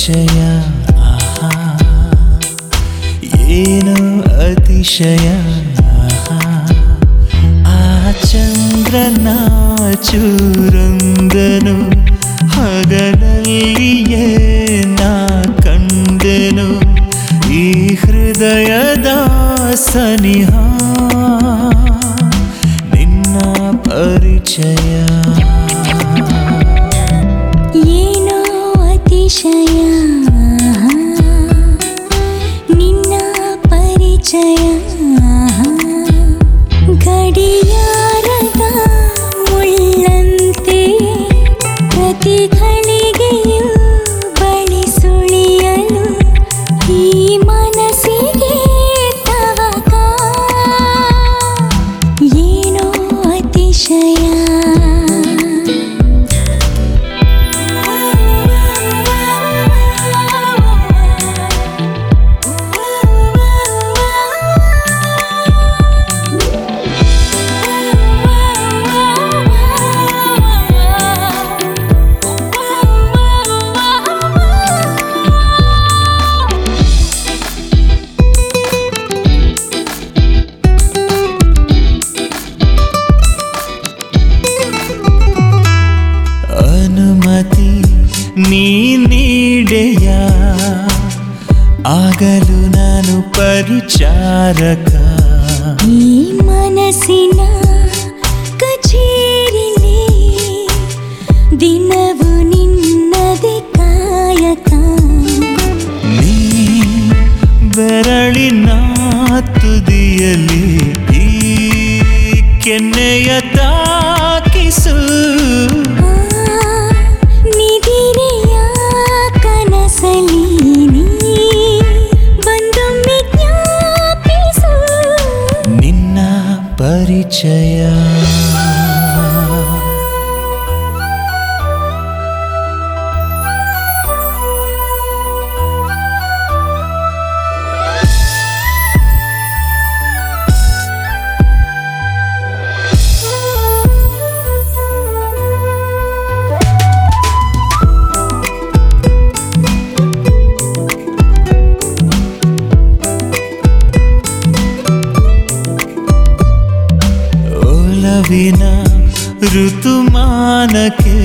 ಪರಿಚಯ ಆಹಾ ಏನು ಅತಿಶಯ ಆಹಾ ಆ ಚಂದ್ರನ ಚೂರೊಂದನು ಹಗಲಲ್ಲಿಯೇ ನಾ ಕಂಡೆನು ಈ ಹೃದಯದ ಸನಿಹ ನಿನ್ನ ಪರಿಚಯ ಏನೋ ಅತಿಶಯ ನಿನ್ನ ಪರಿಚಯ ಗಡಿಯಾರದ ಮುಳ್ಳಂತೆ ಪ್ರತಿ ಘಳಿಗೆಯೂ ಬಳಿ ಸುಳಿಯಲು ಈ ಮನಸ್ಸಿಗೆ ತವಕ ಏನೋ ಅತಿಶಯ ಅನುಮತಿ ನೀ ನೀಡೆಯ ಆಗಲು ನಾನು ಪರಿಚಾರಕ ಈ ಮನಸ್ಸಿನ ಕಚೇರಿಲಿ ದಿನವು ನಿನ್ನದೇ ಕಾಯಕ ನೀ ಬೆರಳಿನ ತುದಿಯಲ್ಲಿ ಈ ಕೆನ್ನೆಯ ತಾಕಿಸು ನಿದಿರೆಯ ಕನಸಲಿ ನೀ ಬಂದೊಮ್ಮೆ ಜ್ಞಾಪಿಸು ನಿನ್ನ ಪರಿಚಯ ಒಲವಿನ ಋತುಮಾನಕ್ಕೆ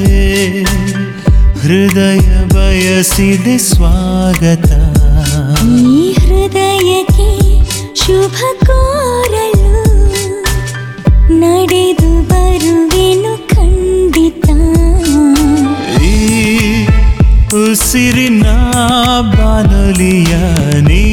ಹೃದಯ ಬಯಸಿದೆ ಸ್ವಾಗತ ಈ ಹೃದಯಕ್ಕೆ ಶುಭ ಕೋರಲು ನಡೆದು ಬರುವೆನು ಖಂಡಿತ ಈ ಉಸಿರಿನ ಬಾನುಲಿಯ ನೀ